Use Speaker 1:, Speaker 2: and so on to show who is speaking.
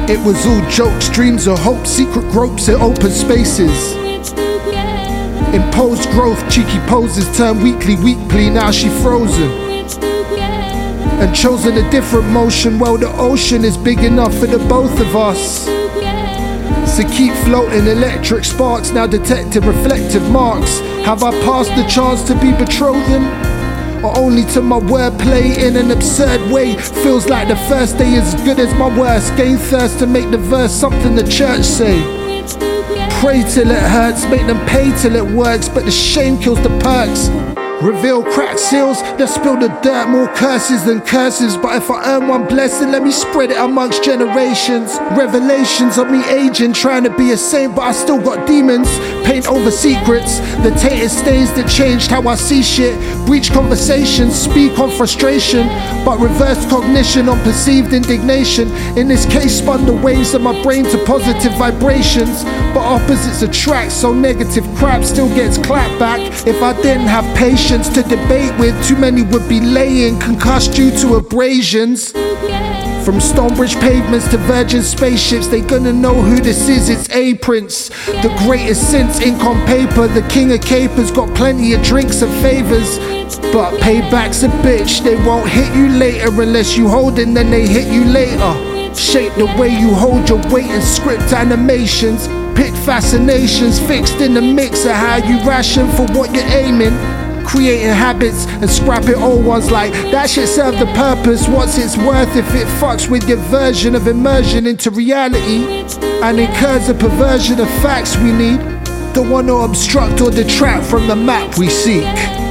Speaker 1: It was all jokes, dreams of hope, secret gropes in open spaces. Imposed growth, cheeky poses turned weakly, now she frozen and chosen a different motion. Well, the ocean is big enough for the both of us. So keep floating, electric sparks now detected reflective marks. Have I passed the chance to be betrothed? Or only to my wordplay in an absurd way? Feels like the first day is as good as my worst. Gain thirst to make the verse something the church say. Pray till it hurts, make them pay till it works, but the shame kills the perks. Reveal cracked seals that spill the dirt, more curses than curses. But if I earn one blessing, let me spread it amongst generations. Revelations of me aging, trying to be a saint, but I still got demons. Paint over secrets, the tainted stains that changed how I see shit. Breach conversations, speak on frustration, but reverse cognition on perceived indignation. In this case, spun the waves of my brain to positive vibrations, but opposites attract, so negative crap still gets clapped back. If I didn't have patience to debate with, too many would be laying concussed due to abrasions. From Stonebridge pavements to Virgin spaceships, they gonna know who this is, it's A-Prince. The greatest since ink on paper, the king of capers, got plenty of drinks and favors. But payback's a bitch, they won't hit you later unless you hold it, then they hit you later. Shape the way you hold your weight in script animations. Pick fascinations fixed in the mix of how you ration for what you're aiming. Creating habits and scrapping old ones like that shit serve the purpose. What's its worth if it fucks with your version of immersion into reality and incurs a perversion of facts we need? Don't want to obstruct or detract from the map we seek.